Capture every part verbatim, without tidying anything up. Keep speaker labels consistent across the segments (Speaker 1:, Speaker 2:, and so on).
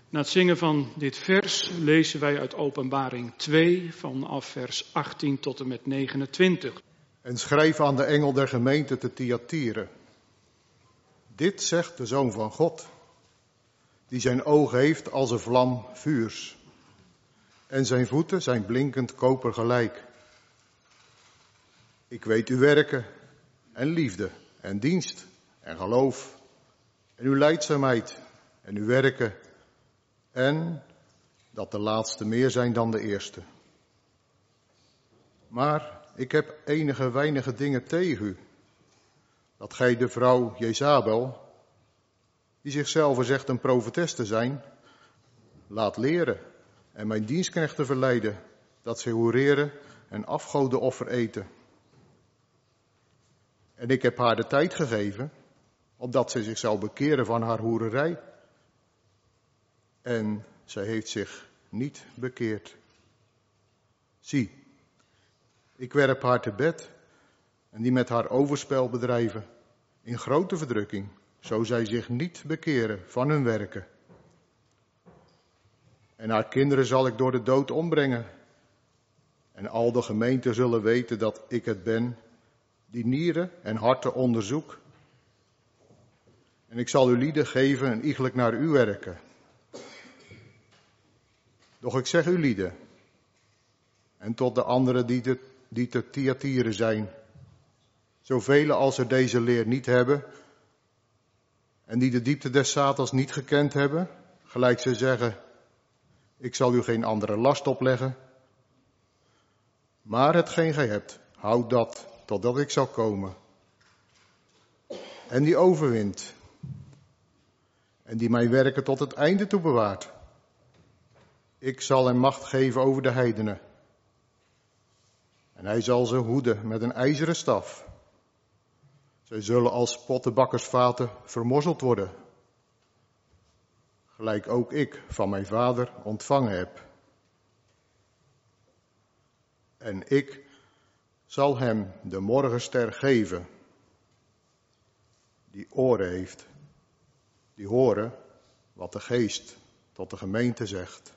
Speaker 1: Na het zingen van dit vers lezen wij uit Openbaring twee vanaf vers achttien tot en met negenentwintig.
Speaker 2: En schrijf aan de engel der gemeente te Thyatira. Dit zegt de Zoon van God, die zijn oog heeft als een vlam vuurs. En zijn voeten zijn blinkend koper gelijk. Ik weet uw werken en liefde en dienst en geloof en uw lijdzaamheid en uw werken en dat de laatste meer zijn dan de eerste. Maar ik heb enige weinige dingen tegen u. Dat gij de vrouw Jezabel, die zichzelf zegt een profetes te zijn, laat leren en mijn dienstknechten verleiden dat zij hoereren en afgodenoffer eten. En ik heb haar de tijd gegeven, opdat zij zich zou bekeren van haar hoererij. En zij heeft zich niet bekeerd. Zie, ik werp haar te bed en die met haar overspel bedrijven in grote verdrukking, zo zij zich niet bekeren van hun werken. En haar kinderen zal ik door de dood ombrengen. En al de gemeenten zullen weten dat ik het ben, die nieren en harten onderzoek. En ik zal uw lieden geven en iegelijk naar uw werken. Doch ik zeg uw lieden, en tot de anderen die te, die te Thyatira zijn, zoveel als er deze leer niet hebben, en die de diepte des Satans niet gekend hebben, gelijk ze zeggen, ik zal u geen andere last opleggen, maar hetgeen gij hebt, houd dat totdat ik zal komen. En die overwint, en die mijn werken tot het einde toe bewaart. Ik zal hem macht geven over de heidenen. En hij zal ze hoeden met een ijzeren staf. Zij zullen als pottenbakkersvaten vermorzeld worden. Gelijk ook ik van mijn vader ontvangen heb. En ik zal hem de morgenster geven. Die oren heeft. Die horen wat de geest tot de gemeente zegt.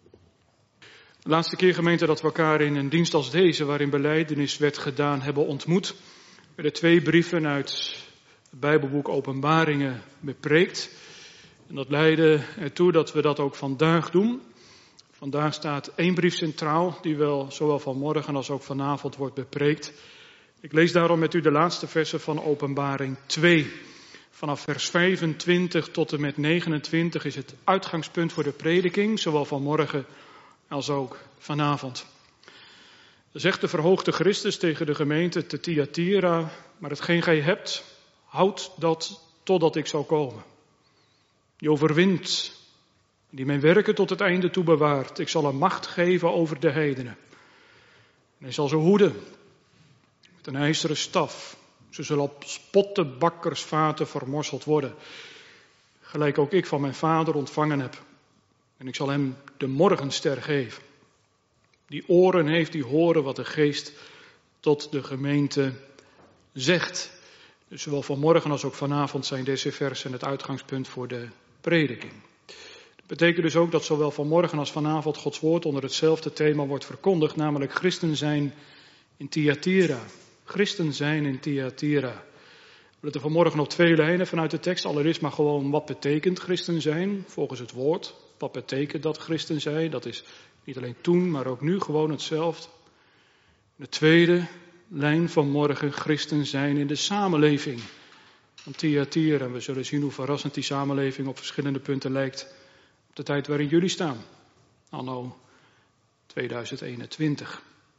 Speaker 1: De laatste keer, gemeente, dat we elkaar in een dienst als deze, waarin belijdenis werd gedaan, hebben ontmoet, werden twee brieven uit het Bijbelboek Openbaringen bepreekt. En dat leidde ertoe dat we dat ook vandaag doen. Vandaag staat één brief centraal, die wel zowel vanmorgen als ook vanavond wordt bepreekt. Ik lees daarom met u de laatste versen van Openbaring twee. Vanaf vers vijfentwintig tot en met negenentwintig is het uitgangspunt voor de prediking, zowel vanmorgen als ook vanavond. Zegt de verhoogde Christus tegen de gemeente te Thyatira, maar hetgeen gij hebt, houd dat totdat ik zal komen. Die overwint, die mijn werken tot het einde toe bewaart. Ik zal hem macht geven over de heidenen. En hij zal ze hoeden met een ijzeren staf. Ze zullen op pottenbakkersvaten vermorzeld worden. Gelijk ook ik van mijn vader ontvangen heb. En ik zal hem de morgenster geven. Die oren heeft, die horen wat de geest tot de gemeente zegt. Dus zowel vanmorgen als ook vanavond zijn deze versen het uitgangspunt voor de prediking. Dat betekent dus ook dat zowel vanmorgen als vanavond Gods woord onder hetzelfde thema wordt verkondigd, namelijk christen zijn in Thyatira. Christen zijn in Thyatira. We letten vanmorgen op twee lijnen vanuit de tekst. Allereerst maar gewoon, wat betekent christen zijn volgens het woord? Wat betekent dat christen zijn? Dat is niet alleen toen, maar ook nu gewoon hetzelfde. De tweede lijn van morgen, christen zijn in de samenleving van Thyatira. En we zullen zien hoe verrassend die samenleving op verschillende punten lijkt op de tijd waarin jullie staan. Anno tweeduizend eenentwintig.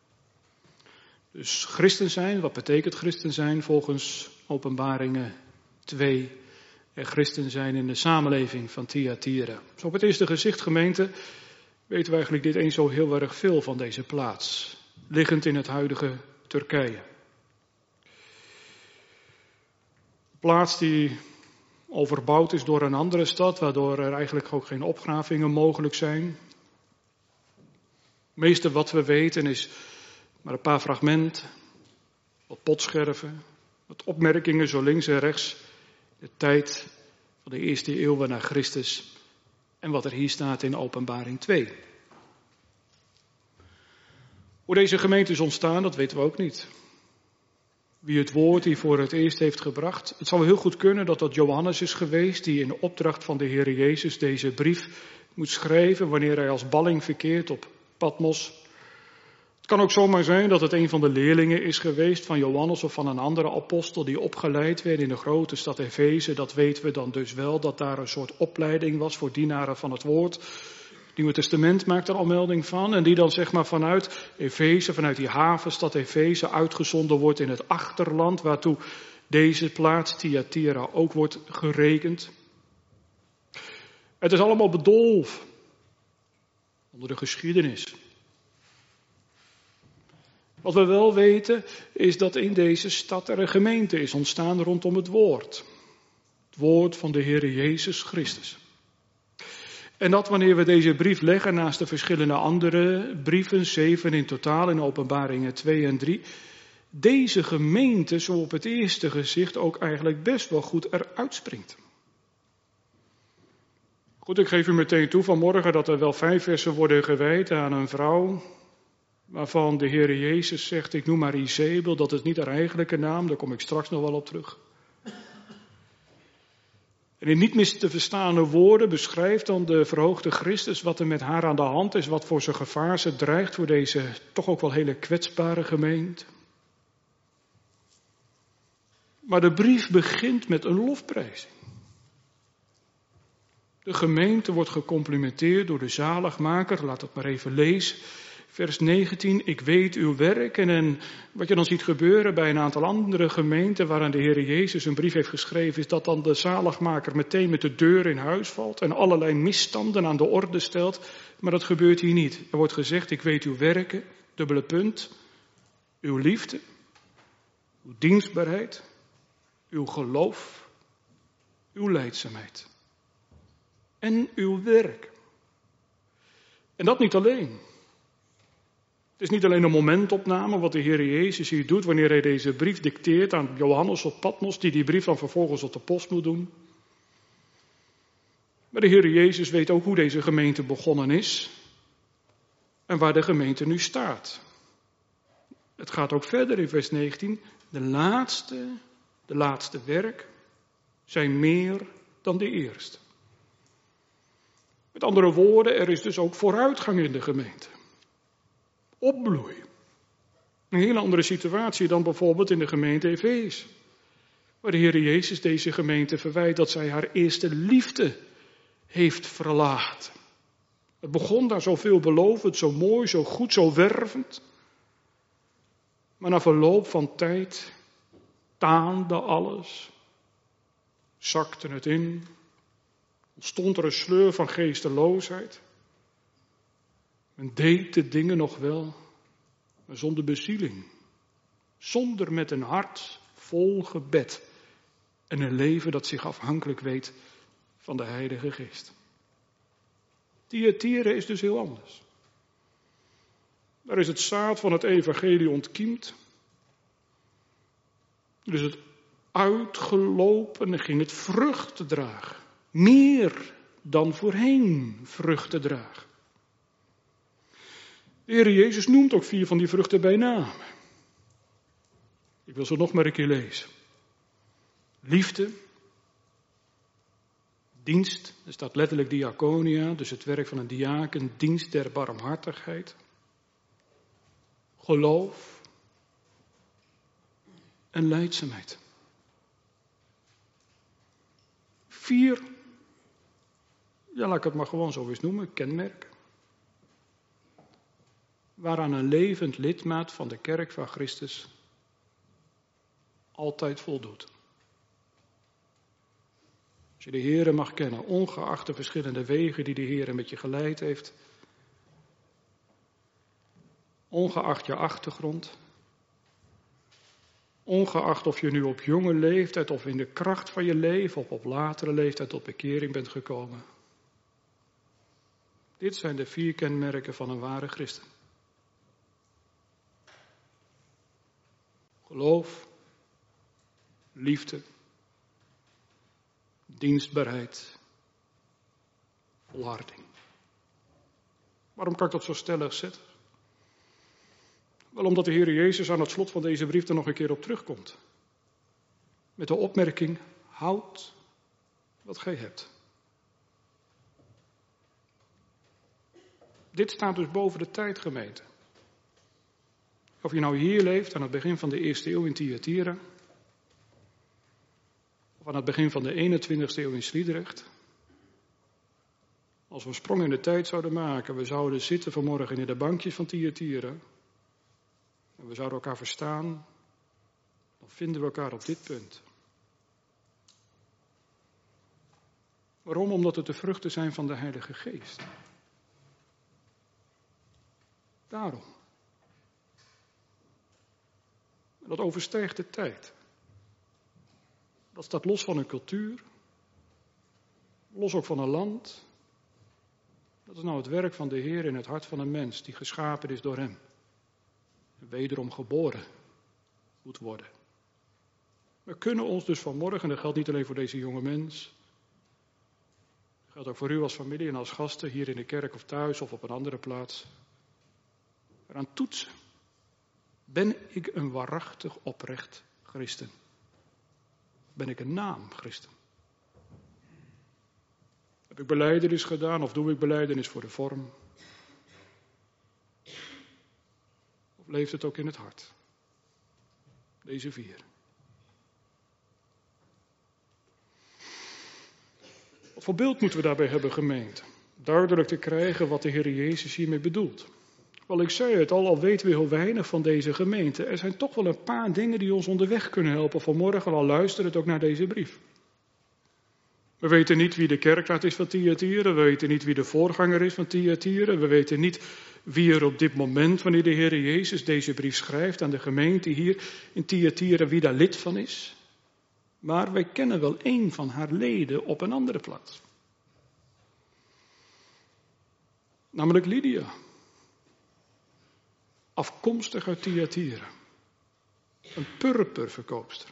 Speaker 1: Dus christen zijn, wat betekent christen zijn volgens Openbaringen twee? En christen zijn in de samenleving van Thyatira. Zo op het eerste gezicht, gemeente, weten we eigenlijk niet eens zo heel erg veel van deze plaats. Liggend in het huidige Turkije. Een plaats die overbouwd is door een andere stad, waardoor er eigenlijk ook geen opgravingen mogelijk zijn. Het meeste wat we weten is maar een paar fragmenten, wat potscherven, wat opmerkingen zo links en rechts. De tijd van de eerste eeuwen na Christus en wat er hier staat in Openbaring twee. Hoe deze gemeente is ontstaan, dat weten we ook niet. Wie het woord hier voor het eerst heeft gebracht. Het zou heel goed kunnen dat dat Johannes is geweest die in de opdracht van de Heer Jezus deze brief moet schrijven wanneer hij als balling verkeert op Patmos. Het kan ook zomaar zijn dat het een van de leerlingen is geweest van Johannes of van een andere apostel die opgeleid werd in de grote stad Efeze. Dat weten we dan dus wel, dat daar een soort opleiding was voor dienaren van het woord. Het Nieuwe Testament maakt er al melding van en die dan zeg maar vanuit Efeze, vanuit die havenstad Efeze uitgezonden wordt in het achterland waartoe deze plaats Thyatira ook wordt gerekend. Het is allemaal bedolven onder de geschiedenis. Wat we wel weten is dat in deze stad er een gemeente is ontstaan rondom het woord. Het woord van de Heer Jezus Christus. En dat wanneer we deze brief leggen naast de verschillende andere brieven, zeven in totaal in Openbaringen twee en drie, deze gemeente zo op het eerste gezicht ook eigenlijk best wel goed eruit springt. Goed, ik geef u meteen toe vanmorgen dat er wel vijf versen worden gewijd aan een vrouw waarvan de Heer Jezus zegt, ik noem maar Izebel, dat is niet haar eigenlijke naam, daar kom ik straks nog wel op terug. En in niet mis te verstaande woorden beschrijft dan de verhoogde Christus wat er met haar aan de hand is, wat voor zijn gevaar ze dreigt voor deze toch ook wel hele kwetsbare gemeente. Maar de brief begint met een lofprijzing. De gemeente wordt gecomplimenteerd door de zaligmaker, laat het maar even lezen. Vers negentien, ik weet uw werk. En, en wat je dan ziet gebeuren bij een aantal andere gemeenten waaraan de Heer Jezus een brief heeft geschreven, is dat dan de zaligmaker meteen met de deur in huis valt en allerlei misstanden aan de orde stelt. Maar dat gebeurt hier niet. Er wordt gezegd, ik weet uw werken, dubbele punt, uw liefde, uw dienstbaarheid, uw geloof, uw lijdzaamheid en uw werk. En dat niet alleen. Het is niet alleen een momentopname wat de Heer Jezus hier doet wanneer hij deze brief dicteert aan Johannes op Patmos, die die brief dan vervolgens op de post moet doen. Maar de Heer Jezus weet ook hoe deze gemeente begonnen is en waar de gemeente nu staat. Het gaat ook verder in vers negentien. De laatste, de laatste werk zijn meer dan de eerste. Met andere woorden, er is dus ook vooruitgang in de gemeente. Opbloei. Een hele andere situatie dan bijvoorbeeld in de gemeente Efeze. Waar de Heer Jezus deze gemeente verwijt dat zij haar eerste liefde heeft verlaten. Het begon daar zo veelbelovend, zo mooi, zo goed, zo wervend. Maar na verloop van tijd taande alles. Zakte het in. Ontstond er een sleur van geesteloosheid. Men deed de dingen nog wel, maar zonder bezieling. Zonder met een hart vol gebed. En een leven dat zich afhankelijk weet van de Heilige Geest. Thyatira is dus heel anders. Daar is het zaad van het evangelie ontkiemd. Dus het uitgelopen en ging het vruchten dragen. Meer dan voorheen vruchten dragen. De Heer Jezus noemt ook vier van die vruchten bij naam. Ik wil ze nog maar een keer lezen. Liefde. Dienst. Er staat letterlijk diaconia, dus het werk van een diaken. Dienst der barmhartigheid. Geloof. En lijdzaamheid. Vier, ja laat ik het maar gewoon zo eens noemen, kenmerken. Waaraan een levend lidmaat van de kerk van Christus altijd voldoet. Als je de Heere mag kennen, ongeacht de verschillende wegen die de Heere met je geleid heeft, ongeacht je achtergrond, ongeacht of je nu op jonge leeftijd of in de kracht van je leven of op latere leeftijd tot bekering bent gekomen. Dit zijn de vier kenmerken van een ware christen. Geloof, liefde, dienstbaarheid, volharding. Waarom kan ik dat zo stellig zetten? Wel omdat de Heer Jezus aan het slot van deze brief er nog een keer op terugkomt. Met de opmerking, houd wat gij hebt. Dit staat dus boven de tijd, gemeente. Of je nou hier leeft aan het begin van de eerste eeuw in Thyatira, of aan het begin van de eenentwintigste eeuw in Sliedrecht. Als we een sprong in de tijd zouden maken, we zouden zitten vanmorgen in de bankjes van Thyatira, en we zouden elkaar verstaan, dan vinden we elkaar op dit punt. Waarom? Omdat het de vruchten zijn van de Heilige Geest. Daarom. En dat overstijgt de tijd. Dat staat los van een cultuur, los ook van een land. Dat is nou het werk van de Heer in het hart van een mens die geschapen is door Hem. En wederom geboren moet worden. We kunnen ons dus vanmorgen, en dat geldt niet alleen voor deze jonge mens, dat geldt ook voor u als familie en als gasten hier in de kerk of thuis of op een andere plaats, eraan toetsen. Ben ik een waarachtig oprecht christen? Ben ik een naam christen? Heb ik belijdenis gedaan of doe ik belijdenis voor de vorm? Of leeft het ook in het hart? Deze vier. Wat voor beeld moeten we daarbij hebben, gemeente? Duidelijk te krijgen wat de Heer Jezus hiermee bedoelt. Wel, ik zei het al, al weten we heel weinig van deze gemeente. Er zijn toch wel een paar dingen die ons onderweg kunnen helpen vanmorgen, al luisteren het ook naar deze brief. We weten niet wie de kerkraad is van Thyatira, we weten niet wie de voorganger is van Thyatira, we weten niet wie er op dit moment, wanneer de Heer Jezus deze brief schrijft aan de gemeente hier in Thyatira, wie daar lid van is. Maar wij kennen wel één van haar leden op een andere plaats. Namelijk Lydia. Afkomstig uit Thyatira. Een purperverkoopster.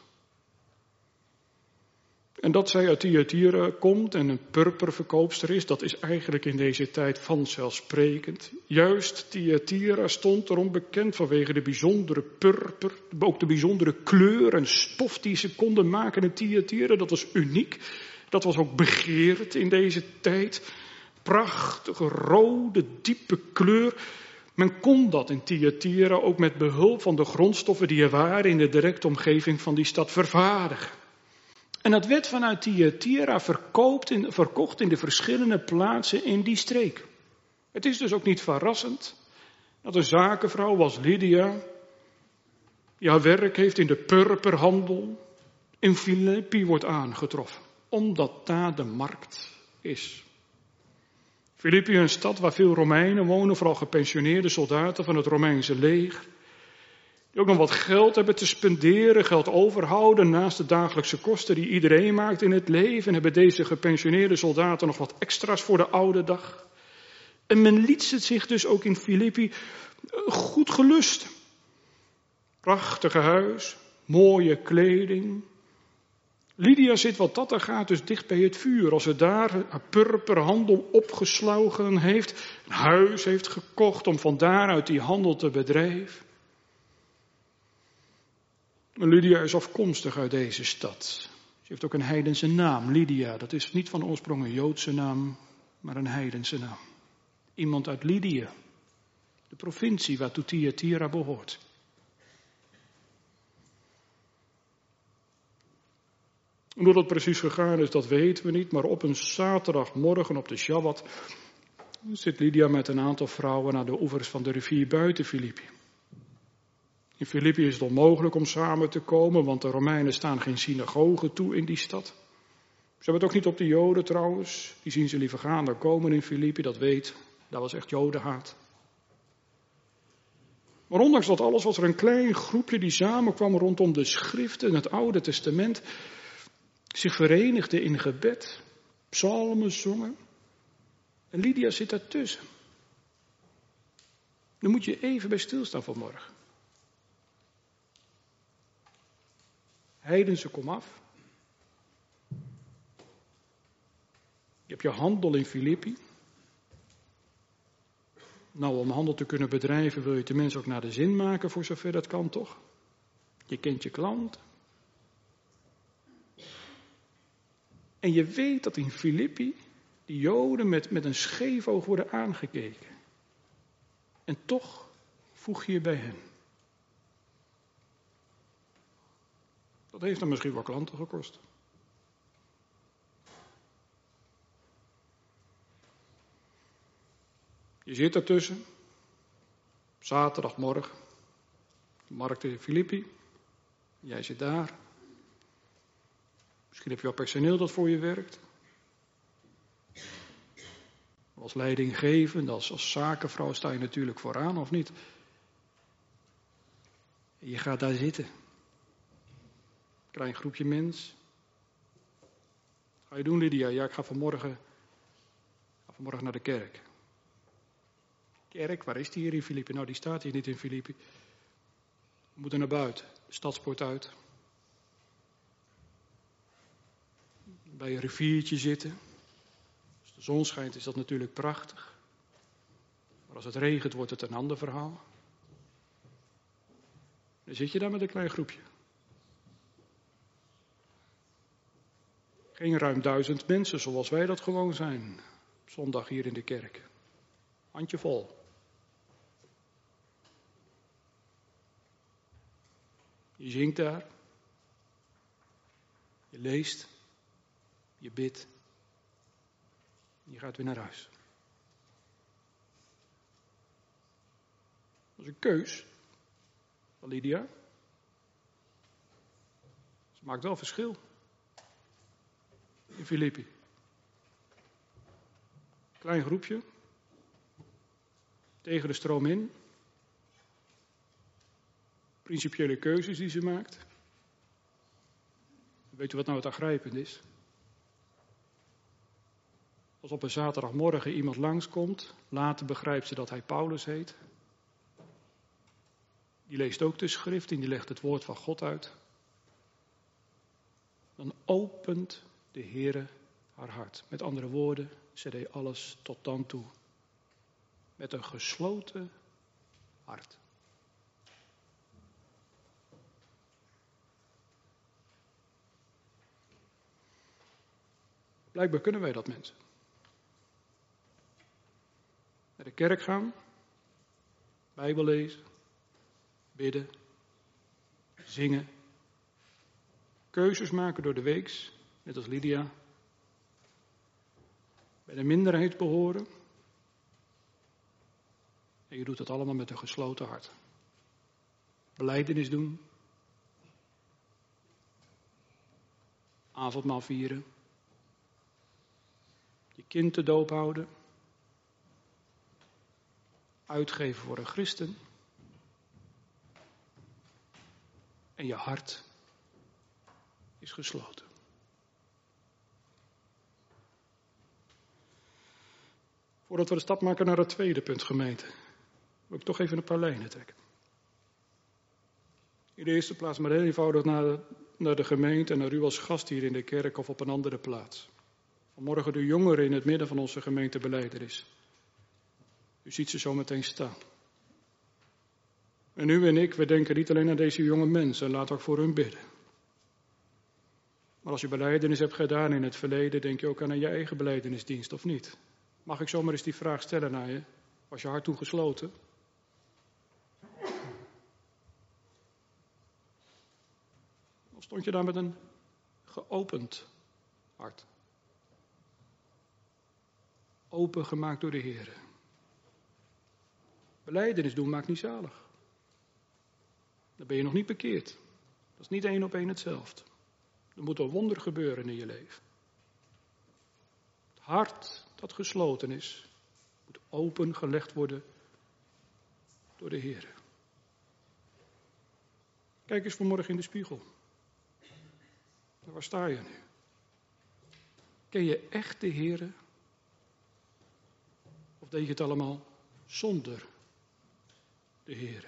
Speaker 1: En dat zij uit Thyatira komt en een purperverkoopster is, dat is eigenlijk in deze tijd vanzelfsprekend. Juist Thyatira stond erom bekend vanwege de bijzondere purper, ook de bijzondere kleur en stof die ze konden maken in Thyatira. Dat was uniek. Dat was ook begeerd in deze tijd. Prachtige, rode, diepe kleur. Men kon dat in Thyatira ook met behulp van de grondstoffen die er waren in de directe omgeving van die stad vervaardigen. En dat werd vanuit Thyatira verkoopt in, verkocht in de verschillende plaatsen in die streek. Het is dus ook niet verrassend dat een zakenvrouw als Lydia, die haar werk heeft in de purperhandel, in Filippi wordt aangetroffen. Omdat daar de markt is. Filippi, een stad waar veel Romeinen wonen, vooral gepensioneerde soldaten van het Romeinse leger. Die ook nog wat geld hebben te spenderen, geld overhouden naast de dagelijkse kosten die iedereen maakt in het leven. En hebben deze gepensioneerde soldaten nog wat extra's voor de oude dag. En men liet het zich dus ook in Filippi goed gelust. Prachtige huis, mooie kleding. Lydia zit wat dat er gaat dus dicht bij het vuur. Als ze daar haar purperhandel opgeslogen heeft, een huis heeft gekocht om van daaruit die handel te bedrijven. Maar Lydia is afkomstig uit deze stad. Ze heeft ook een heidense naam, Lydia. Dat is niet van oorsprong een Joodse naam, maar een heidense naam. Iemand uit Lydia, de provincie waartoe Thyatira behoort. En hoe dat precies gegaan is, dat weten we niet. Maar op een zaterdagmorgen op de Shabbat zit Lydia met een aantal vrouwen aan de oevers van de rivier buiten Filippi. In Filippi is het onmogelijk om samen te komen, want de Romeinen staan geen synagogen toe in die stad. Ze hebben het ook niet op de Joden trouwens. Die zien ze liever gaan dan komen in Filippi, dat weet. Dat was echt Jodenhaat. Maar ondanks dat alles was er een klein groepje die samenkwam rondom de schriften, het Oude Testament, zich verenigde in gebed, psalmen zongen. En Lydia zit daartussen. Daar moet je even bij stilstaan vanmorgen. Heidense, kom af. Je hebt je handel in Filippi. Nou, om handel te kunnen bedrijven wil je tenminste ook naar de zin maken, voor zover dat kan, toch? Je kent je klant. En je weet dat in Filippi die Joden met, met een scheef oog worden aangekeken. En toch voeg je je bij hen. Dat heeft dan misschien wel klanten gekost. Je zit ertussen. Zaterdagmorgen. De markt in Filippi. Jij zit daar. Misschien heb je wel personeel dat voor je werkt. Als leidinggevende, als, als zakenvrouw sta je natuurlijk vooraan, of niet? En je gaat daar zitten. Klein groepje mens. Wat ga je doen, Lydia? Ja, ik ga vanmorgen, ga vanmorgen naar de kerk. Kerk, waar is die hier in Filippi? Nou, die staat hier niet in Filippi. We moeten naar buiten, de stadspoort uit. Bij een riviertje zitten. Als de zon schijnt is dat natuurlijk prachtig. Maar als het regent wordt het een ander verhaal. Dan zit je daar met een klein groepje. Geen ruim duizend mensen zoals wij dat gewoon zijn. Op zondag hier in de kerk. Handjevol. Je zingt daar. Je leest. Je bidt. Je gaat weer naar huis. Dat is een keus van Lydia. Ze maakt wel verschil. In Filippi. Klein groepje. Tegen de stroom in. Principiële keuzes die ze maakt. Weet u wat nou het aangrijpend is? Als op een zaterdagmorgen iemand langskomt, later begrijpt ze dat hij Paulus heet. Die leest ook de schrift en die legt het woord van God uit. Dan opent de Heere haar hart. Met andere woorden, ze deed alles tot dan toe. Met een gesloten hart. Blijkbaar kunnen wij dat, mensen. Naar de kerk gaan, Bijbel lezen, bidden, zingen, keuzes maken door de weeks, net als Lydia. Bij de minderheid behoren. En je doet dat allemaal met een gesloten hart. Belijdenis doen. Avondmaal vieren. Je kind te doop houden. Uitgeven voor een christen. En je hart is gesloten. Voordat we de stap maken naar het tweede punt, gemeente, wil ik toch even een paar lijnen trekken. In de eerste plaats maar heel eenvoudig naar de, naar de gemeente en naar u als gast hier in de kerk of op een andere plaats. Vanmorgen de jongeren in het midden van onze gemeentebelijdenis. U ziet ze zo meteen staan. En u en ik, we denken niet alleen aan deze jonge mensen, laten ook voor hun bidden. Maar als je belijdenis hebt gedaan in het verleden, denk je ook aan je eigen belijdenisdienst, of niet? Mag ik zomaar eens die vraag stellen naar je? Was je hart toen gesloten? Of stond je daar met een geopend hart? Opengemaakt door de Heer. Belijdenis doen maakt niet zalig. Dan ben je nog niet bekeerd. Dat is niet één op één hetzelfde. Er moet een wonder gebeuren in je leven. Het hart dat gesloten is, moet opengelegd worden door de Heer. Kijk eens vanmorgen in de spiegel. Waar sta je nu? Ken je echt de Heer? Of deed je het allemaal zonder de Heer?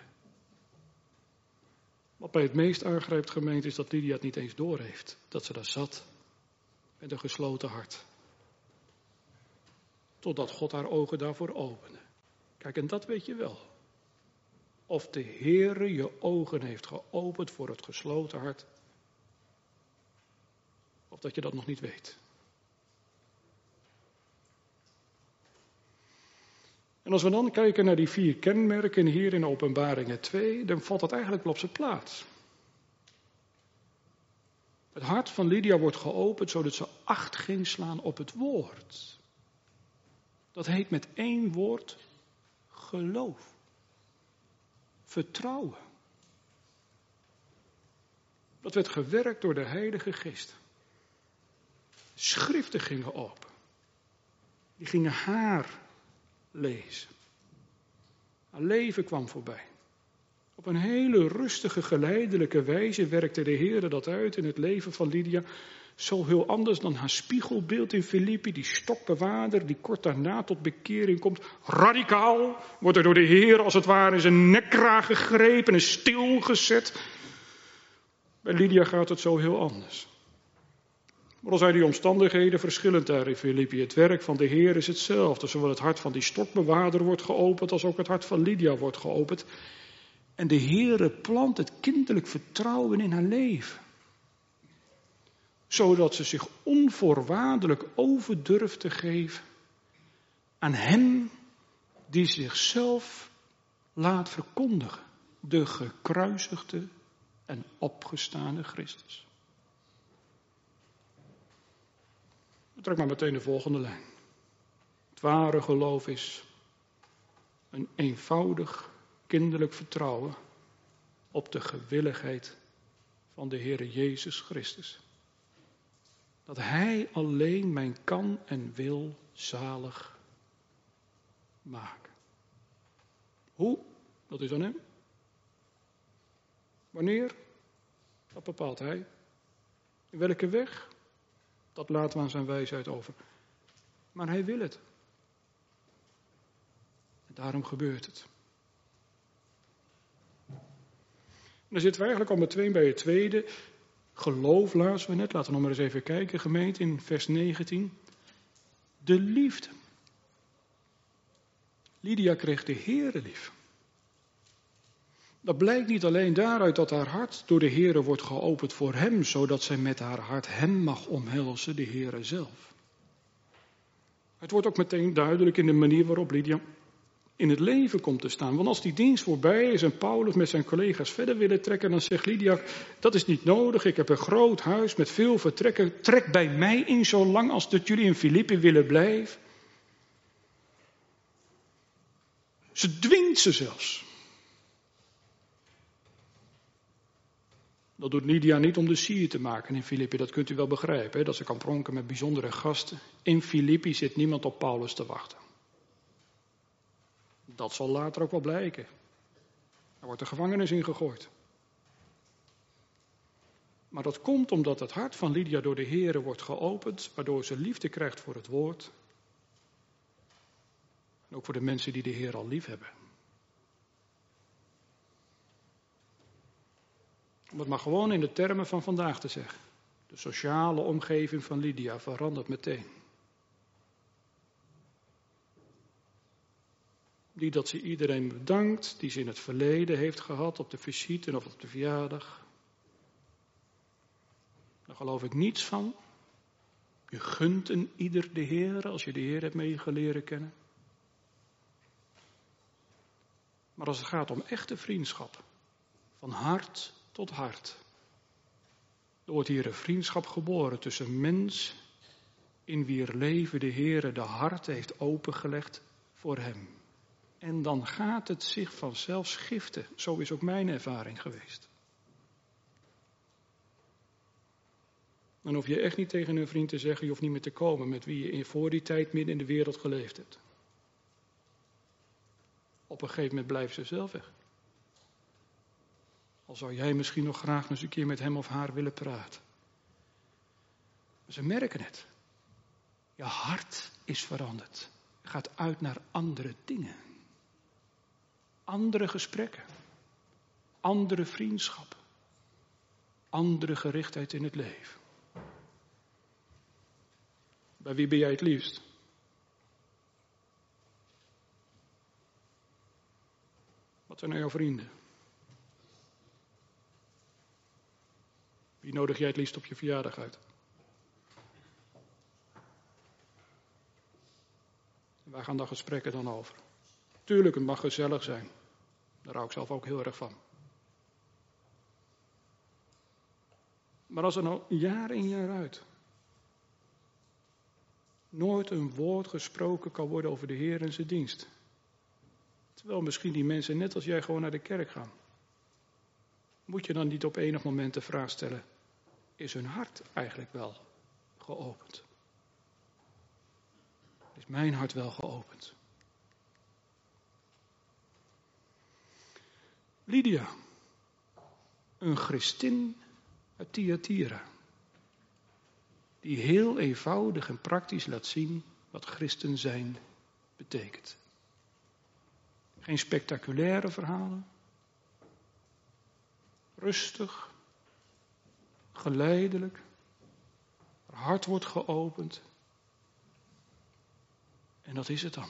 Speaker 1: Wat mij het meest aangrijpt, gemeente, is dat Lydia het niet eens doorheeft. Dat ze daar zat met een gesloten hart. Totdat God haar ogen daarvoor opende. Kijk, en dat weet je wel. Of de Heere je ogen heeft geopend voor het gesloten hart. Of dat je dat nog niet weet. En als we dan kijken naar die vier kenmerken hier in Openbaringen twee, dan valt dat eigenlijk wel op zijn plaats. Het hart van Lydia wordt geopend zodat ze acht ging slaan op het woord. Dat heet met één woord geloof. Vertrouwen. Dat werd gewerkt door de Heilige Geest. Schriften gingen open. Die gingen haar lezen. Haar leven kwam voorbij. Op een hele rustige, geleidelijke wijze werkte de Heer dat uit in het leven van Lydia. Zo heel anders dan haar spiegelbeeld in Filippi, die stokbewaarder die kort daarna tot bekering komt. Radicaal wordt er door de Heer als het ware in zijn nekkraag gegrepen en stilgezet. Bij Lydia gaat het zo heel anders. Maar al zijn die omstandigheden verschillend daar in Filippi. Het werk van de Heer is hetzelfde. Zowel het hart van die stokbewaarder wordt geopend als ook het hart van Lydia wordt geopend. En de Heere plant het kinderlijk vertrouwen in haar leven. Zodat ze zich onvoorwaardelijk over durft te geven aan hem die zichzelf laat verkondigen. De gekruisigde en opgestane Christus. Trek maar meteen de volgende lijn. Het ware geloof is een eenvoudig kinderlijk vertrouwen op de gewilligheid van de Heere Jezus Christus. Dat Hij alleen mijn kan en wil zalig maken. Hoe? Dat is aan Hem. Wanneer? Dat bepaalt Hij. In welke weg? Dat laten we aan zijn wijsheid over. Maar Hij wil het. En daarom gebeurt het. En dan zitten we eigenlijk al meteen bij het tweede. Geloof, lazen we net. Laten we nog maar eens even kijken, gemeente, in vers negentien. De liefde. Lydia kreeg de Heere lief. Dat blijkt niet alleen daaruit dat haar hart door de Heere wordt geopend voor Hem, zodat zij met haar hart Hem mag omhelzen, de Heere zelf. Het wordt ook meteen duidelijk in de manier waarop Lydia in het leven komt te staan. Want als die dienst voorbij is en Paulus met zijn collega's verder willen trekken, dan zegt Lydia, dat is niet nodig, ik heb een groot huis met veel vertrekken, trek bij mij in zolang als dat jullie in Filippi willen blijven. Ze dwingt ze zelfs. Dat doet Lydia niet om de sier te maken in Filippi, dat kunt u wel begrijpen, hè? Dat ze kan pronken met bijzondere gasten. In Filippi zit niemand op Paulus te wachten. Dat zal later ook wel blijken. Er wordt de gevangenis ingegooid. Maar dat komt omdat het hart van Lydia door de Heere wordt geopend, waardoor ze liefde krijgt voor het woord. En ook voor de mensen die de Heer al lief hebben. Om het maar gewoon in de termen van vandaag te zeggen. De sociale omgeving van Lydia verandert meteen. Die dat ze iedereen bedankt, die ze in het verleden heeft gehad, op de visite of op de verjaardag. Daar geloof ik niets van. Je gunt een ieder de Heer als je de Heer hebt meegeleren kennen. Maar als het gaat om echte vriendschap, van hart tot hart, er wordt hier een vriendschap geboren tussen mens in wier leven de Heer de hart heeft opengelegd voor hem. En dan gaat het zich vanzelf schiften. Zo is ook mijn ervaring geweest. Dan hoef je echt niet tegen een vriend te zeggen, je hoeft niet meer te komen met wie je voor die tijd midden in de wereld geleefd hebt. Op een gegeven moment blijft ze zelf weg. Al zou jij misschien nog graag eens een keer met hem of haar willen praten. Maar ze merken het. Je hart is veranderd. Je gaat uit naar andere dingen. Andere gesprekken. Andere vriendschap. Andere gerichtheid in het leven. Bij wie ben jij het liefst? Wat zijn nou jouw vrienden? Wie nodig jij het liefst op je verjaardag uit? En waar gaan daar gesprekken dan over? Tuurlijk, het mag gezellig zijn. Daar hou ik zelf ook heel erg van. Maar als er nou jaar in jaar uit nooit een woord gesproken kan worden over de Heer en zijn dienst. Terwijl misschien die mensen net als jij gewoon naar de kerk gaan. Moet je dan niet op enig moment de vraag stellen, is hun hart eigenlijk wel geopend? Is mijn hart wel geopend? Lydia, een Christin uit Thyatira, die heel eenvoudig en praktisch laat zien wat christen zijn betekent. Geen spectaculaire verhalen, rustig, geleidelijk, haar hart wordt geopend. En dat is het dan.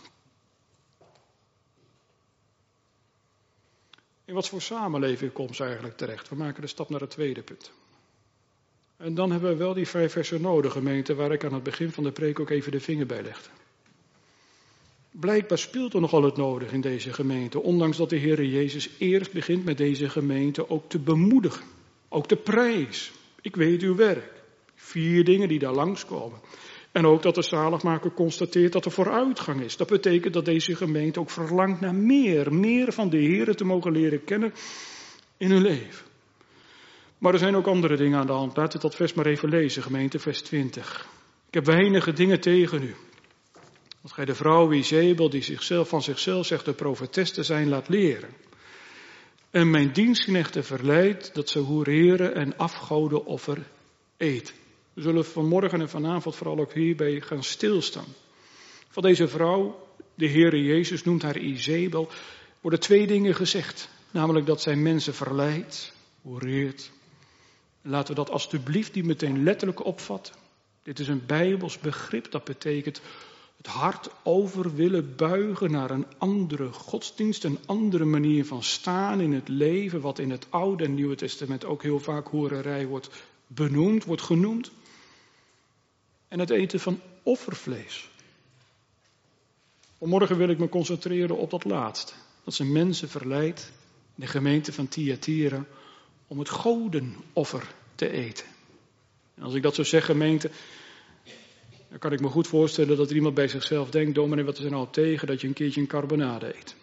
Speaker 1: In wat voor samenleving komt ze eigenlijk terecht? We maken de stap naar het tweede punt. En dan hebben we wel die vijf versen nodig, gemeente, waar ik aan het begin van de preek ook even de vinger bij legde. Blijkbaar speelt er nogal het nodig in deze gemeente, ondanks dat de Heer Jezus eerst begint met deze gemeente ook te bemoedigen. Ook de prijs. Ik weet uw werk. Vier dingen die daar langskomen. En ook dat de zaligmaker constateert dat er vooruitgang is. Dat betekent dat deze gemeente ook verlangt naar meer. Meer van de Heer te mogen leren kennen in hun leven. Maar er zijn ook andere dingen aan de hand. Laten we dat vers maar even lezen, gemeente, vers twintig. Ik heb weinige dingen tegen u. Dat gij de vrouw Izebel, die zichzelf van zichzelf zegt de profetes te zijn, laat leren. En mijn dienstknechten verleidt dat ze hoereren en afgodenoffer eten. We zullen vanmorgen en vanavond vooral ook hierbij gaan stilstaan. Van deze vrouw, de Heere Jezus noemt haar Izebel, worden twee dingen gezegd. Namelijk dat zij mensen verleidt, hoereert. Laten we dat alstublieft niet meteen letterlijk opvatten. Dit is een Bijbels begrip, dat betekent het hart over willen buigen naar een andere godsdienst, een andere manier van staan in het leven, wat in het Oude en Nieuwe Testament ook heel vaak hoererij wordt benoemd, wordt genoemd. En het eten van offervlees. Vanmorgen wil ik me concentreren op dat laatste. Dat ze mensen verleidt, de gemeente van Thyatira, om het godenoffer te eten. En als ik dat zo zeg, gemeente, dan kan ik me goed voorstellen dat er iemand bij zichzelf denkt, dominee, wat is er nou tegen dat je een keertje een carbonade eet?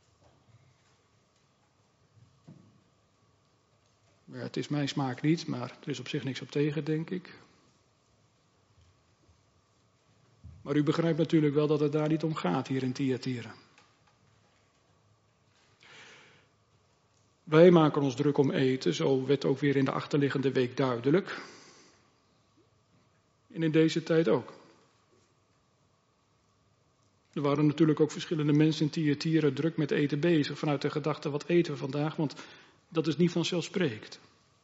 Speaker 1: Ja, het is mijn smaak niet, maar er is op zich niks op tegen, denk ik. Maar u begrijpt natuurlijk wel dat het daar niet om gaat hier in Thyatira. Wij maken ons druk om eten, zo werd ook weer in de achterliggende week duidelijk. En in deze tijd ook. Er waren natuurlijk ook verschillende mensen in Thyatira druk met eten bezig, vanuit de gedachte, wat eten we vandaag, want dat is niet vanzelfsprekend.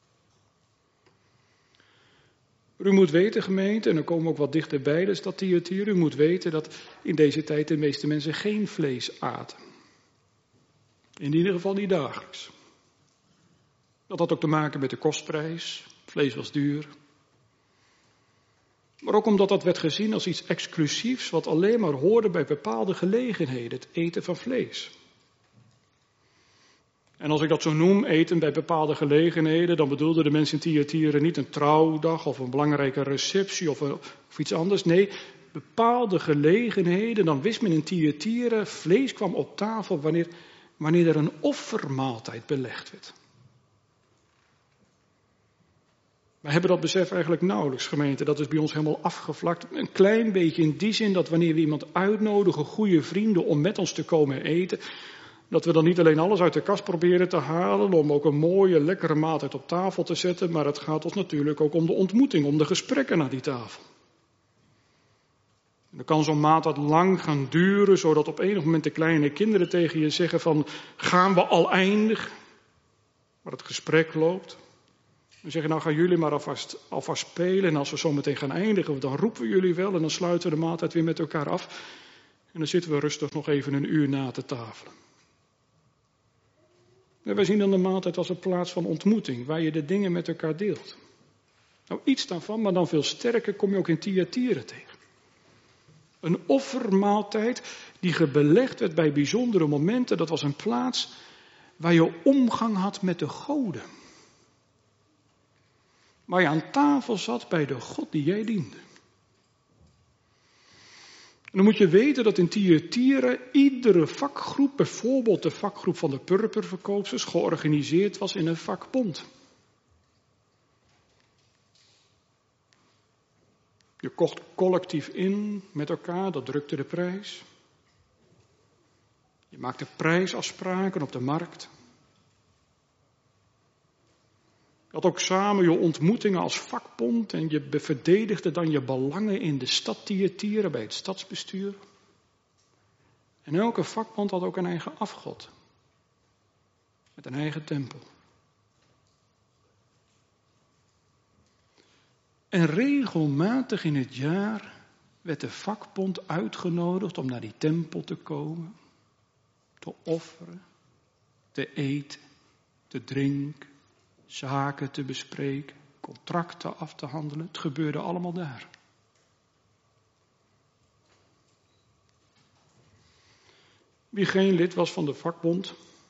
Speaker 1: U moet weten, gemeente, en dan komen we ook wat dichterbij de stad Thyatira, u moet weten dat in deze tijd de meeste mensen geen vlees aten. In ieder geval niet dagelijks. Dat had ook te maken met de kostprijs, vlees was duur. Maar ook omdat dat werd gezien als iets exclusiefs, wat alleen maar hoorde bij bepaalde gelegenheden, het eten van vlees. En als ik dat zo noem, eten bij bepaalde gelegenheden, dan bedoelden de mensen in Thyatira niet een trouwdag of een belangrijke receptie of, een, of iets anders. Nee, bepaalde gelegenheden, dan wist men in Thyatira, vlees kwam op tafel wanneer, wanneer er een offermaaltijd belegd werd. We hebben dat besef eigenlijk nauwelijks, gemeente. Dat is bij ons helemaal afgevlakt. Een klein beetje in die zin dat wanneer we iemand uitnodigen, goede vrienden, om met ons te komen eten, dat we dan niet alleen alles uit de kast proberen te halen om ook een mooie, lekkere maaltijd op tafel te zetten, maar het gaat ons natuurlijk ook om de ontmoeting, om de gesprekken aan die tafel. En dan kan zo'n maaltijd lang gaan duren, zodat op enig moment de kleine kinderen tegen je zeggen van, gaan we al eindigen? Maar het gesprek loopt. Dan zeggen, nou gaan jullie maar alvast, alvast spelen en als we zo meteen gaan eindigen, dan roepen we jullie wel en dan sluiten we de maaltijd weer met elkaar af. En dan zitten we rustig nog even een uur na te tafelen. Wij zien dan de maaltijd als een plaats van ontmoeting, waar je de dingen met elkaar deelt. Nou, iets daarvan, maar dan veel sterker, kom je ook in Thyatira tegen. Een offermaaltijd die gebelegd werd bij bijzondere momenten. Dat was een plaats waar je omgang had met de goden. Waar je aan tafel zat bij de God die jij diende. En dan moet je weten dat in Thyatira iedere vakgroep, bijvoorbeeld de vakgroep van de purperverkoopsters, georganiseerd was in een vakbond. Je kocht collectief in met elkaar, dat drukte de prijs. Je maakte prijsafspraken op de markt. Je had ook samen je ontmoetingen als vakbond en je verdedigde dan je belangen in de stad Thyatira bij het stadsbestuur. En elke vakbond had ook een eigen afgod, met een eigen tempel. En regelmatig in het jaar werd de vakbond uitgenodigd om naar die tempel te komen, te offeren, te eten, te drinken, zaken te bespreken, contracten af te handelen. Het gebeurde allemaal daar. Wie geen lid was van de vakbond,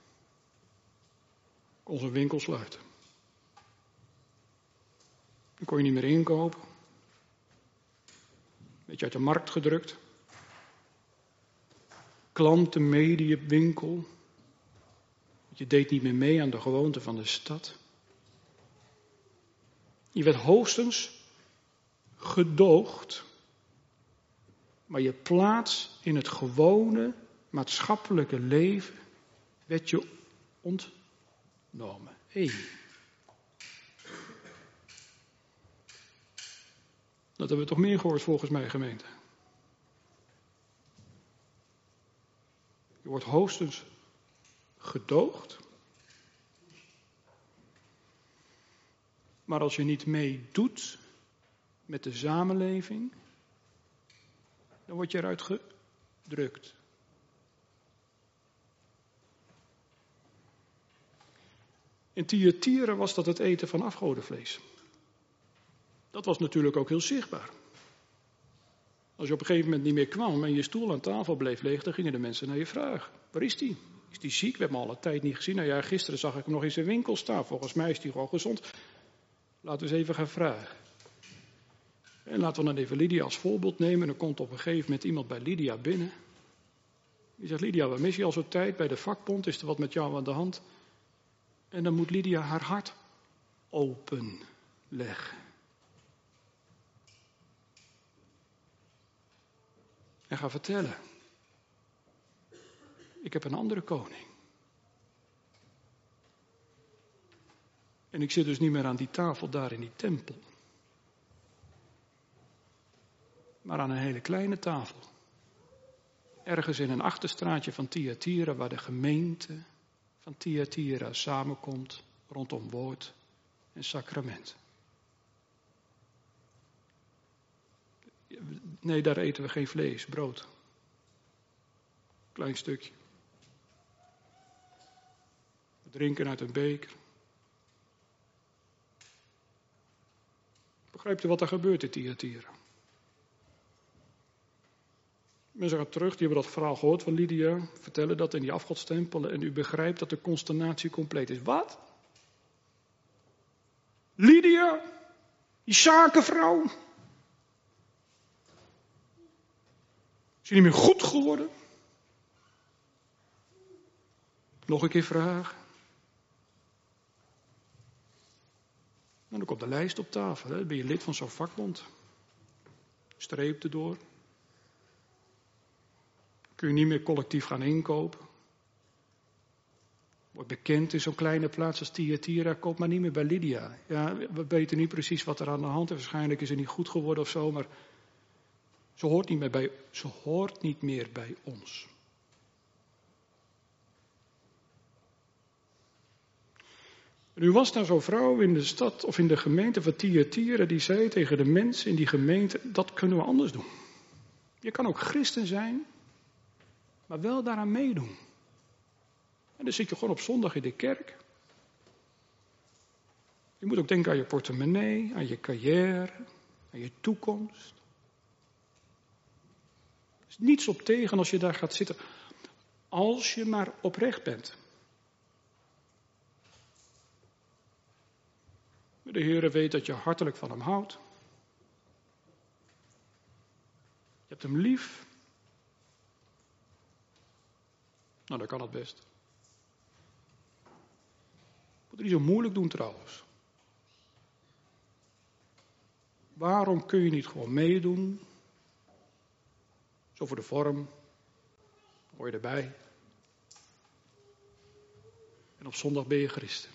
Speaker 1: kon zijn winkel sluiten. Dan kon je niet meer inkopen. Beetje uit de markt gedrukt. Klanten mede je winkel. Je deed niet meer mee aan de gewoonten van de stad. Je werd hoogstens gedoogd. Maar je plaats in het gewone maatschappelijke leven werd je ontnomen. Hé. Hey. Dat hebben we toch meer gehoord volgens mij, gemeente. Je wordt hoogstens gedoogd. Maar als je niet meedoet met de samenleving, dan word je eruit gedrukt. In Thyatira was dat het eten van afgodenvlees. Dat was natuurlijk ook heel zichtbaar. Als je op een gegeven moment niet meer kwam en je stoel aan tafel bleef leeg, dan gingen de mensen naar je vragen. Waar is die? Is die ziek? We hebben hem al een tijd niet gezien. Nou ja, gisteren zag ik hem nog in zijn winkel staan. Volgens mij is hij gewoon gezond. Laten we eens even gaan vragen. En laten we dan even Lydia als voorbeeld nemen. En dan komt op een gegeven moment iemand bij Lydia binnen. Die zegt, Lydia, waar mis je al zo'n tijd? Bij de vakbond is er wat met jou aan de hand. En dan moet Lydia haar hart openleggen. En ga vertellen. Ik heb een andere koning. En ik zit dus niet meer aan die tafel daar in die tempel. Maar aan een hele kleine tafel. Ergens in een achterstraatje van Thyatira, waar de gemeente van Thyatira samenkomt rondom woord en sacrament. Nee, daar eten we geen vlees, brood. Klein stukje. We drinken uit een beker. Begrijpt u wat er gebeurt in Thyatira? Mensen gaan terug, die hebben dat verhaal gehoord van Lydia, vertellen dat in die afgodstempelen en u begrijpt dat de consternatie compleet is. Wat? Lydia? Die zakenvrouw? Is je niet meer goed geworden? Nog een keer vragen. En dan komt de lijst op tafel. Hè? Dan ben je lid van zo'n vakbond. Streep erdoor. Kun je niet meer collectief gaan inkopen. Wordt bekend in zo'n kleine plaats als Thyatira. Koop maar niet meer bij Lydia. Ja, we weten niet precies wat er aan de hand is. Waarschijnlijk is ze niet goed geworden of zo. Maar ze hoort niet meer bij, ze hoort niet meer bij ons. En nu was daar zo'n vrouw in de stad of in de gemeente van Thyatira. Die zei tegen de mensen in die gemeente. Dat kunnen we anders doen. Je kan ook christen zijn. Maar wel daaraan meedoen. En dan zit je gewoon op zondag in de kerk. Je moet ook denken aan je portemonnee, aan je carrière, aan je toekomst. Er is niets op tegen als je daar gaat zitten, als je maar oprecht bent. De Heere weet dat je hartelijk van hem houdt. Je hebt hem lief. Nou, dan kan het best. Moet er niet zo moeilijk doen trouwens. Waarom kun je niet gewoon meedoen? Zo voor de vorm. Hoor je erbij. En op zondag ben je christen.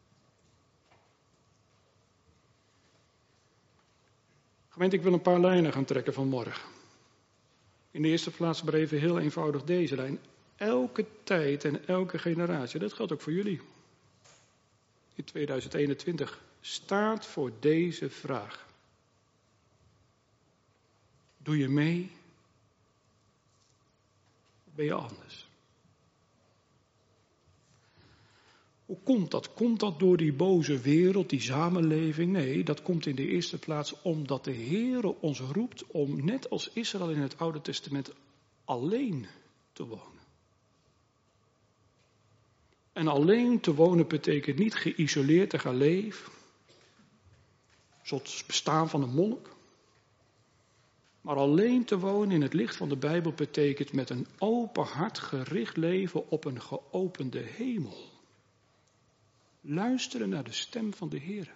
Speaker 1: Gemeente, ik wil een paar lijnen gaan trekken vanmorgen. In de eerste plaats maar even heel eenvoudig deze lijn. Elke tijd en elke generatie, dat geldt ook voor jullie. In tweeduizend eenentwintig staat voor deze vraag. Doe je mee? Of ben je anders? Hoe komt dat? Komt dat door die boze wereld, die samenleving? Nee, dat komt in de eerste plaats omdat de Heere ons roept om, net als Israël in het Oude Testament, alleen te wonen. En alleen te wonen betekent niet geïsoleerd te gaan leven, zoals bestaan van een monnik. Maar alleen te wonen in het licht van de Bijbel betekent met een open hart gericht leven op een geopende hemel. Luisteren naar de stem van de Heer.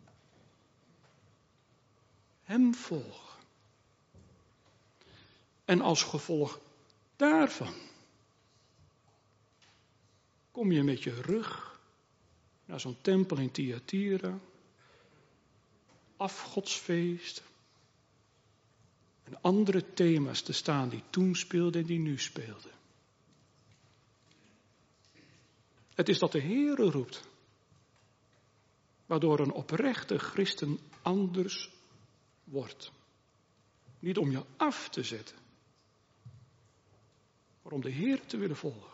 Speaker 1: Hem volgen. En als gevolg daarvan kom je met je rug naar zo'n tempel in Thyatira, afgodsfeest en andere thema's te staan die toen speelden en die nu speelden. Het is dat de Heere roept, waardoor een oprechte christen anders wordt. Niet om je af te zetten, maar om de Heer te willen volgen.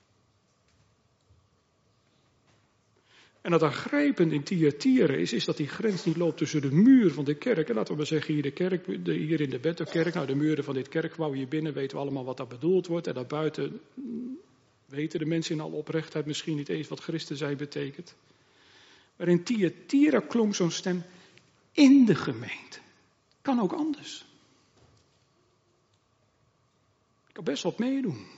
Speaker 1: En het aangrijpend in Thyatira is, is dat die grens niet loopt tussen de muur van de kerk. En laten we maar zeggen, hier, de kerk, de, hier in de Bethelkerk, nou de muren van dit kerkgebouw, hier binnen weten we allemaal wat daar bedoeld wordt. En daarbuiten weten de mensen in alle oprechtheid misschien niet eens wat Christen zijn betekent. Maar in Thyatira klonk zo'n stem in de gemeente. Kan ook anders. Ik kan best wat meedoen.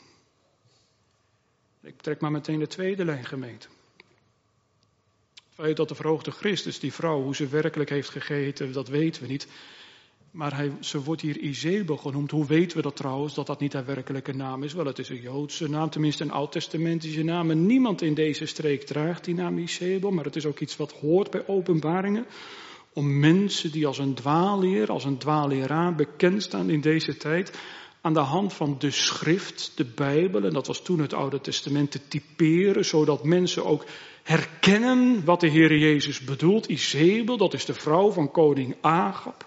Speaker 1: Ik trek maar meteen de tweede lijn, gemeente. Het feit dat de verhoogde Christus, die vrouw, hoe ze werkelijk heeft gegeten, dat weten we niet. Maar hij, ze wordt hier Izebel genoemd. Hoe weten we dat trouwens, dat dat niet haar werkelijke naam is? Wel, het is een Joodse naam, tenminste een oud-testamentische naam. En niemand in deze streek draagt die naam Izebel, maar het is ook iets wat hoort bij openbaringen. Om mensen die als een dwaalleer, als een dwaalleraar bekend staan in deze tijd, aan de hand van de schrift, de Bijbel, en dat was toen het Oude Testament, te typeren, zodat mensen ook herkennen wat de Heer Jezus bedoelt. Izebel, dat is de vrouw van koning Agab.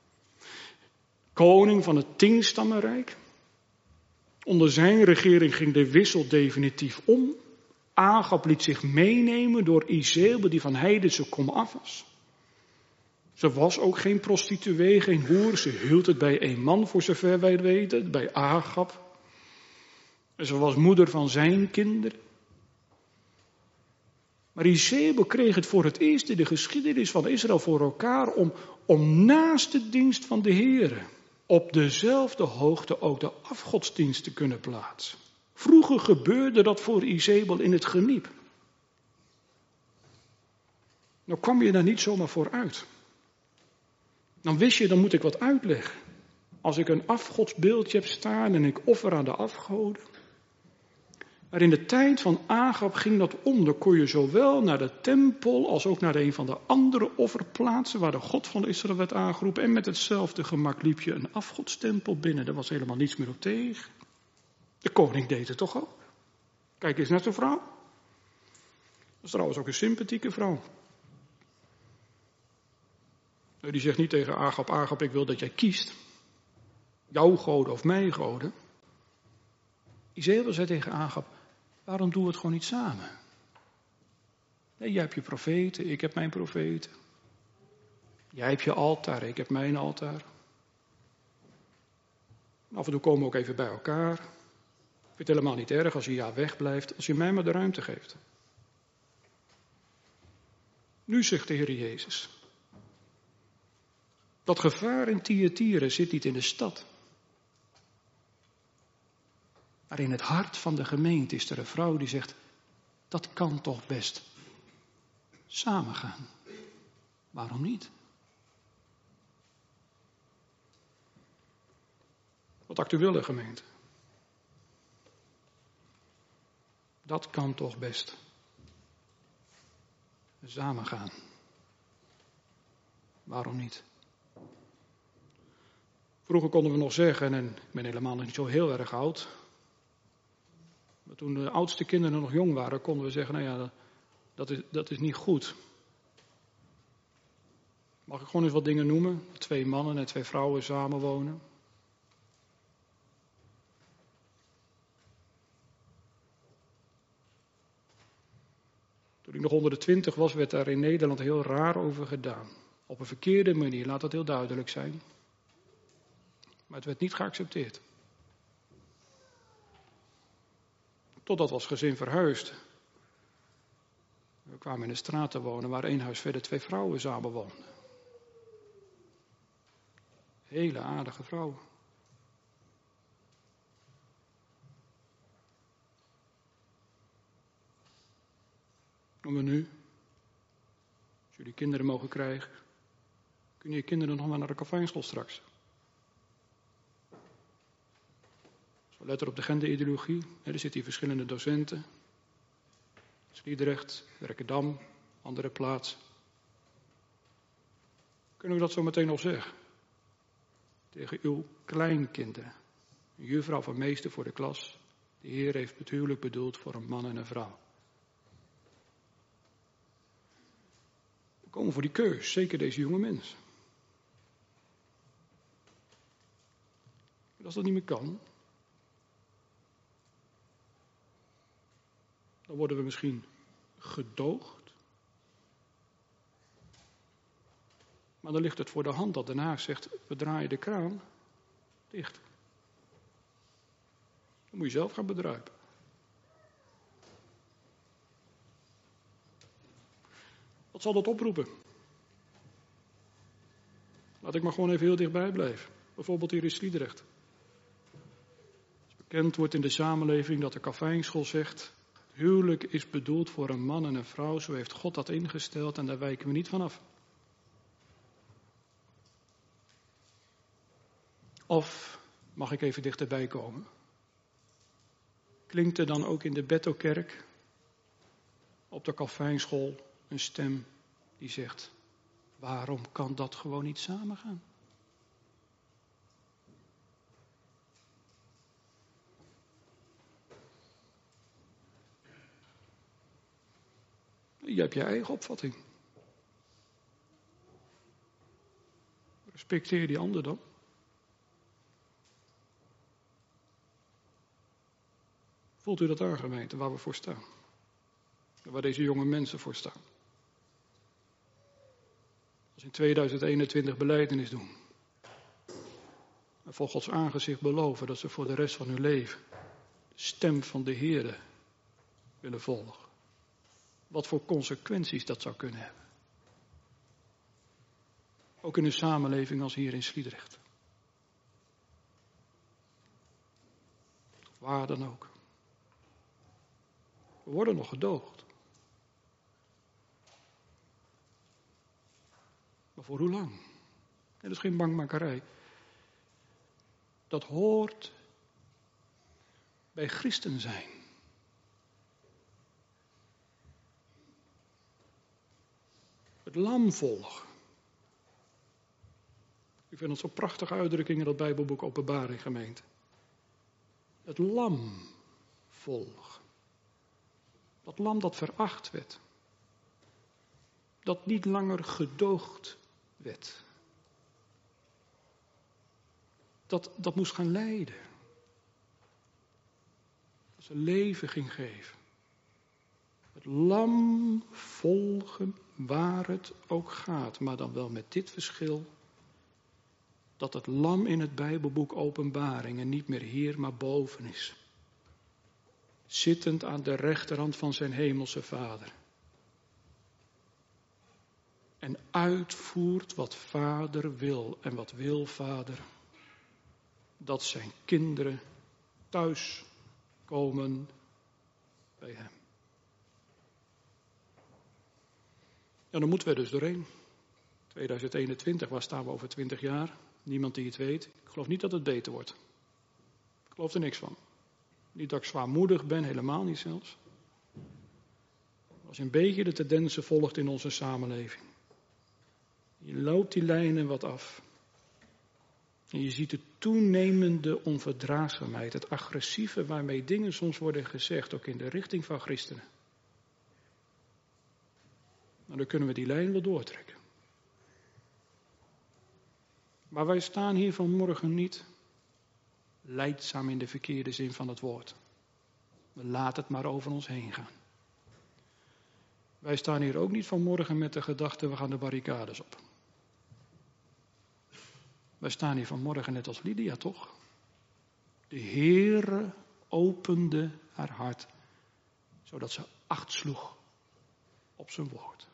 Speaker 1: Koning van het tienstammenrijk. Onder zijn regering ging de wissel definitief om. Agab liet zich meenemen door Izebel, die van heidense komaf was. Ze was ook geen prostituee, geen hoer. Ze hield het bij één man, voor zover wij weten, bij Agab. En ze was moeder van zijn kinderen. Maar Izebel kreeg het voor het eerst in de geschiedenis van Israël voor elkaar om, om naast de dienst van de Heere op dezelfde hoogte ook de afgodsdienst te kunnen plaatsen. Vroeger gebeurde dat voor Izebel in het geniep. Nou kwam je daar niet zomaar voor uit. Dan wist je, dan moet ik wat uitleggen. Als ik een afgodsbeeldje heb staan en ik offer aan de afgoden. Maar in de tijd van Agab ging dat om. Dan kon je zowel naar de tempel als ook naar een van de andere offerplaatsen waar de God van Israël werd aangeroepen. En met hetzelfde gemak liep je een afgodstempel binnen. Daar was helemaal niets meer op tegen. De koning deed het toch ook. Kijk eens naar zo'n vrouw. Dat is trouwens ook een sympathieke vrouw. Die zegt niet tegen Agab, Agab, ik wil dat jij kiest. Jouw goden of mijn goden. Izebel zei tegen Agab, Waarom doen we het gewoon niet samen? Nee, jij hebt je profeten, ik heb mijn profeten. Jij hebt je altaar, ik heb mijn altaar. Af en toe komen we ook even bij elkaar. Ik vind het helemaal niet erg als je ja wegblijft, als je mij maar de ruimte geeft. Nu zegt de Heer Jezus. Dat gevaar in Thyatira zit niet in de stad. Maar in het hart van de gemeente is er een vrouw die zegt, dat kan toch best samen gaan. Waarom niet? Wat actuele gemeente. Dat kan toch best samen gaan. Waarom niet? Vroeger konden we nog zeggen, en ik ben helemaal nog niet zo heel erg oud. Maar toen de oudste kinderen nog jong waren, konden we zeggen, nou ja, dat is, dat is niet goed. Mag ik gewoon eens wat dingen noemen? Twee mannen en twee vrouwen samenwonen. Toen ik nog onder de twintig was, werd daar in Nederland heel raar over gedaan. Op een verkeerde manier, laat dat heel duidelijk zijn. Maar het werd niet geaccepteerd. Totdat we als gezin verhuisden. We kwamen in een straat te wonen waar één huis verder twee vrouwen samen woonden. Hele aardige vrouwen. En we nu, als jullie kinderen mogen krijgen, kunnen je kinderen nog maar naar de Calvijnschool straks. Zo let er op de genderideologie. Er zitten hier verschillende docenten. Sliedrecht, Werkendam, andere plaats. Kunnen we dat zo meteen nog zeggen? Tegen uw kleinkinderen. Een juffrouw van meester voor de klas. De Heer heeft het huwelijk bedoeld voor een man en een vrouw. We komen voor die keus, zeker deze jonge mensen. En als dat niet meer kan, dan worden we misschien gedoogd. Maar dan ligt het voor de hand dat Den Haag zegt, we draaien de kraan dicht. Dan moet je zelf gaan bedruipen. Wat zal dat oproepen? Laat ik maar gewoon even heel dichtbij blijven. Bijvoorbeeld hier in Sliedrecht. Als bekend wordt in de samenleving dat de Calvijnschool zegt, huwelijk is bedoeld voor een man en een vrouw, zo heeft God dat ingesteld en daar wijken we niet van af. Of, mag ik even dichterbij komen? Klinkt er dan ook in de Bethelkerk op de Calvijnschool een stem die zegt, waarom kan dat gewoon niet samengaan? Je hebt je eigen opvatting. Respecteer die ander dan. Voelt u dat aan, gemeente, waar we voor staan? En waar deze jonge mensen voor staan? Als in tweeduizend eenentwintig belijdenis doen. En voor Gods aangezicht beloven dat ze voor de rest van hun leven de stem van de Heere willen volgen. Wat voor consequenties dat zou kunnen hebben. Ook in een samenleving als hier in Sliedrecht. Waar dan ook. We worden nog gedoogd. Maar voor hoe lang? Dat is geen bangmakerij. Dat hoort bij christen zijn. Het lam volgen. Ik vind dat zo'n prachtige uitdrukking in dat Bijbelboek Openbaring, gemeente. Het lam volgen. Dat lam dat veracht werd. Dat niet langer gedoogd werd. Dat, dat moest gaan lijden. zijn leven ging geven. Het lam volgen waar het ook gaat, maar dan wel met dit verschil, dat het lam in het Bijbelboek Openbaringen niet meer hier, maar boven is. Zittend aan de rechterhand van zijn hemelse Vader. En uitvoert wat Vader wil. En wat wil Vader? Dat zijn kinderen thuis komen bij hem. Ja, dan moeten we dus doorheen. tweeduizend eenentwintig, waar staan we over twintig jaar? Niemand die het weet. Ik geloof niet dat het beter wordt. Ik geloof er niks van. Niet dat ik zwaarmoedig ben, helemaal niet zelfs. Als je een beetje de tendensen volgt in onze samenleving. Je loopt die lijnen wat af. En je ziet de toenemende onverdraagzaamheid, het agressieve waarmee dingen soms worden gezegd, ook in de richting van christenen. Nou, dan kunnen we die lijn wel doortrekken. Maar wij staan hier vanmorgen niet lijdzaam in de verkeerde zin van het woord. We laten het maar over ons heen gaan. Wij staan hier ook niet vanmorgen met de gedachte, we gaan de barricades op. Wij staan hier vanmorgen net als Lydia, toch? De Heere opende haar hart, zodat ze acht sloeg op zijn woord.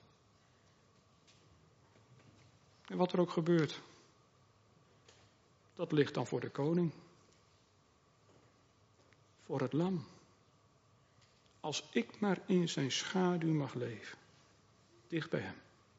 Speaker 1: En wat er ook gebeurt, dat ligt dan voor de koning. Voor het lam. Als ik maar in zijn schaduw mag leven. Dicht bij hem.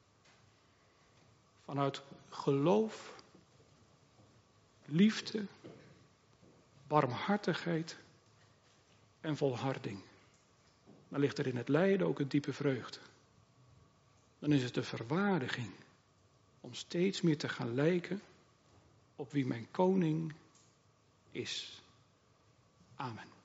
Speaker 1: Vanuit geloof, liefde, barmhartigheid en volharding. Dan ligt er in het lijden ook een diepe vreugde. Dan is het de verwaardiging om steeds meer te gaan lijken op wie mijn koning is. Amen.